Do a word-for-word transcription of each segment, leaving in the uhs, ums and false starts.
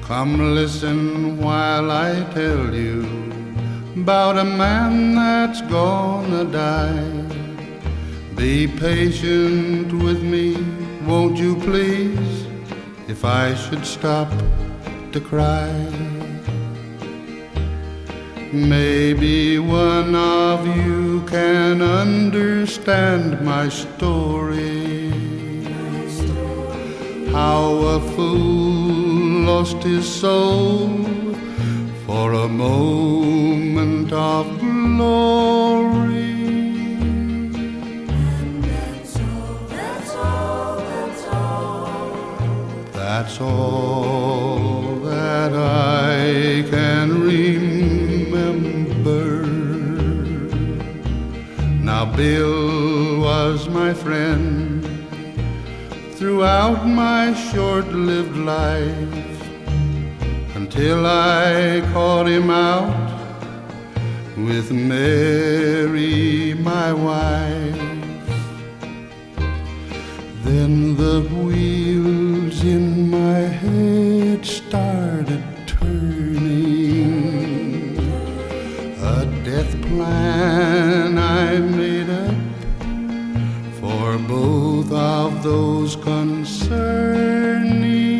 Come listen while I tell you about a man that's gonna die. Be patient with me, won't you please, if I should stop to cry. Maybe one of you can understand my story, how a fool lost his soul for a moment of glory. And that's all, that's all, that's all. That's all that I can remember. Now Bill was my friend throughout my short-lived life, until I caught him out with Mary, my wife. Then the wheels in my head started turning, a death plan I made up for both of those concerning.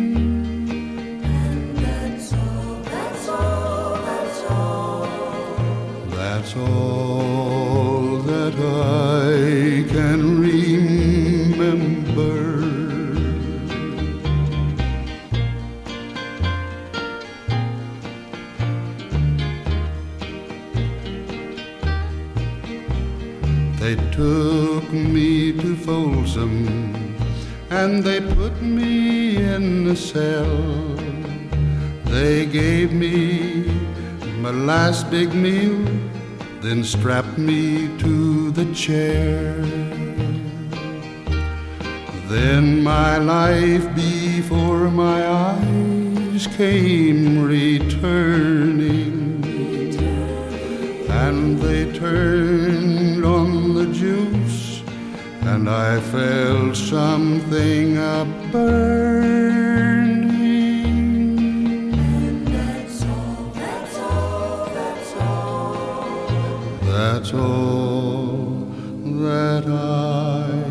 And that's all, that's all, that's all. That's all that I can remember. They took me to Folsom and they put me in a cell. They gave me my last big meal, then strapped me to the chair. Then my life before my eyes came returning, and they turned on the juice, and I felt something a burning. And that's all, that's all, that's all. That's all that I